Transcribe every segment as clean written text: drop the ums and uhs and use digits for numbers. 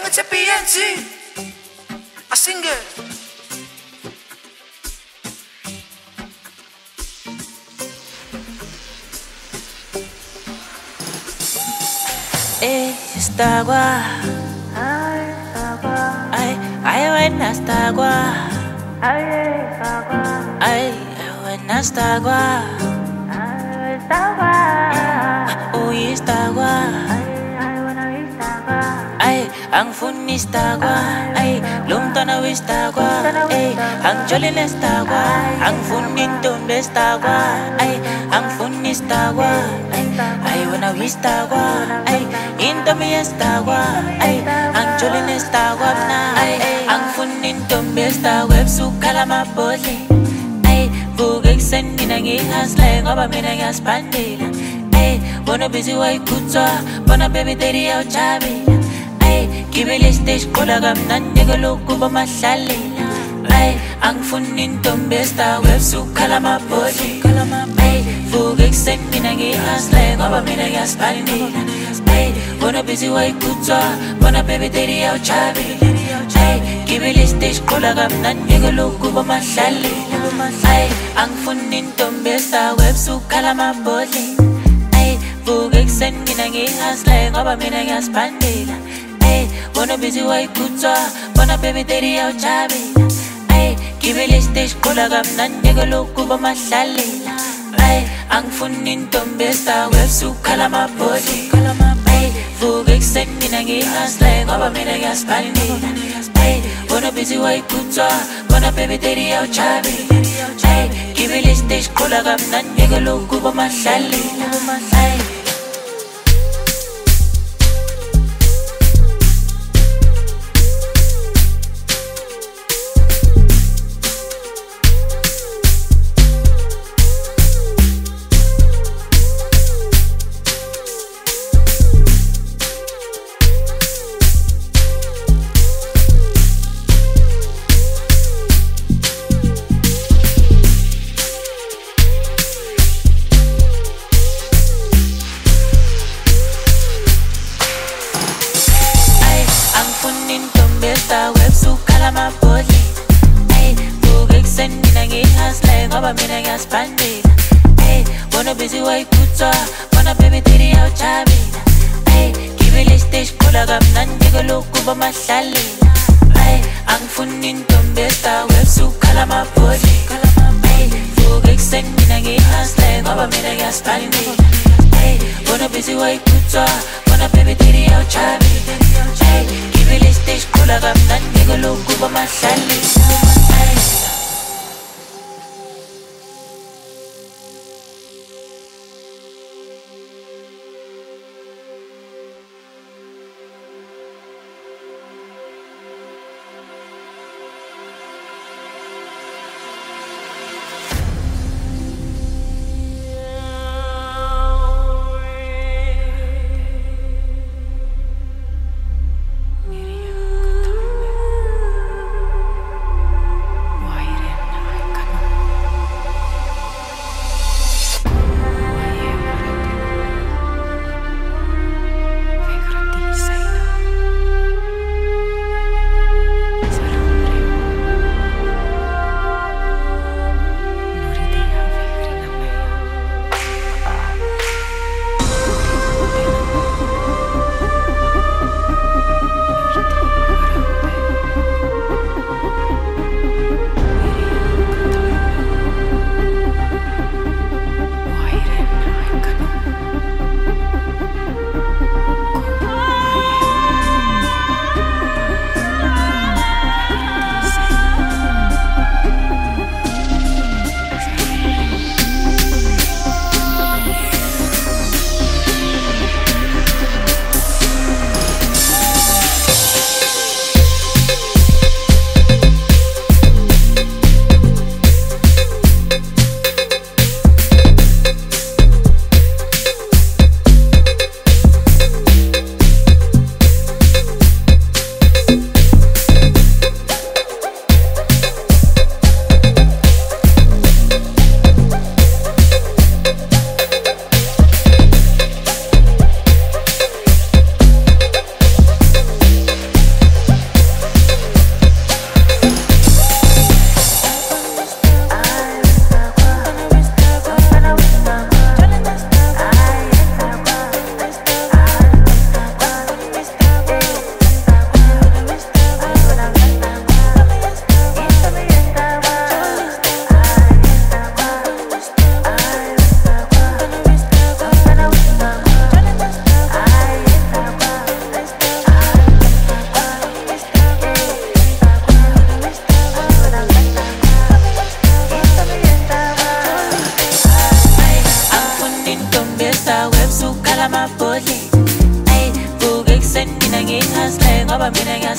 It's a PNC. A singer. Está agua. Ay, buena está agua. Ay, buena está agua. Uy, está agua. Ay, ang fun está agua. Ay, lumtana está agua. Ay, ang jolin está agua. Ang funin donde está agua. Ay, ang fun está agua. Ay, buena vista agua. Ay, indomie está agua. Ay, ang jolin está agua na. Ay, ang funin donde está agua. Sukala mabodle. Ay, bugay sen ninangihasla. Ngoba mina ngiyaspandela. Ay, bona busy waikutwa. Bona baby daddy awujabela. Gibele stage kola kamnandi kaloku bamahlalela. Ay, angifuni intombi esitaweb sukhala amabhodle. Ay, vuka ekuseni mina ngihasla ngoba mina ngiyasibhalela. Ay, bona busy wayikhuthwa, bona baby daddy awujabela. Ay, gibele stage kola kamnandi kaloku bamahlalela. Ay, angifuni intombi esitaweb sukhala amabhodle. Ay, vuka ekuseni mina ngihasla ngoba mina ngiyasibhalela. Bona busy wayikhuthwa, bona baby daddy awujabela. Ay, gibele stage kola kamnandi kaloku bamahlalela. Ay, angifuni intombi esitaweb sukhala amabhodle. Ay, vuka ekuseni mina ngihasla ngoba mina ngiyasibhalela. Ay, bona busy wayikhuthwa, bona baby daddy awujabela. Ay, gibele stage kola kamnandi kaloku bamahlalela. Ay, ngoba mina ngiyasibhalela. Ay, bona busy wayikhuthwa, bona baby daddy awujabela. Ay, gibele stage kola kamnandi kaloku bamahlalela. Ay, angifuni intombi esitaweb sukhala amabhodle. Ay, vuka ekuseni mina ngihasla ngoba mina ngiyasibhalela. Ay, bona busy wayikhuthwa, bona baby daddy awujabela. Ay, gibele stage kola kamnandi kaloku bamahlalela.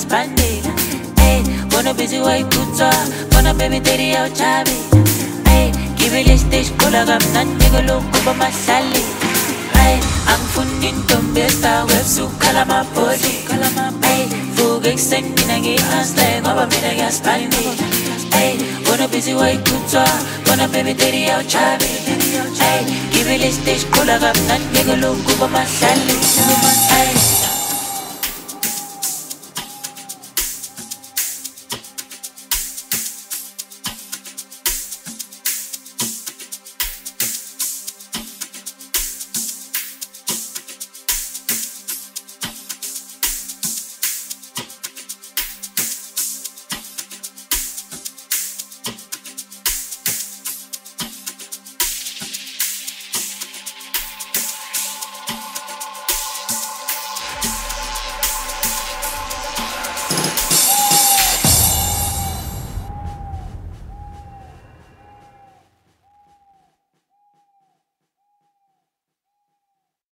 uyasiphandela. Hey, bona busy wayiphutha, bona baby daddy awujabi. Hey, gibele stage khola kamnandi kulokhu bamahlali. Hey, angifuni intombi esakwe ebusukhala amabhodi. Hey, vuka ekuseni mina ngi-hustle ngoba mina ngiyasiphandela. Hey, bona busy wayiphutha, bona baby daddy awujabi. Hey, gibele stage khola kamnandi kulokhu bamahlali. Hey.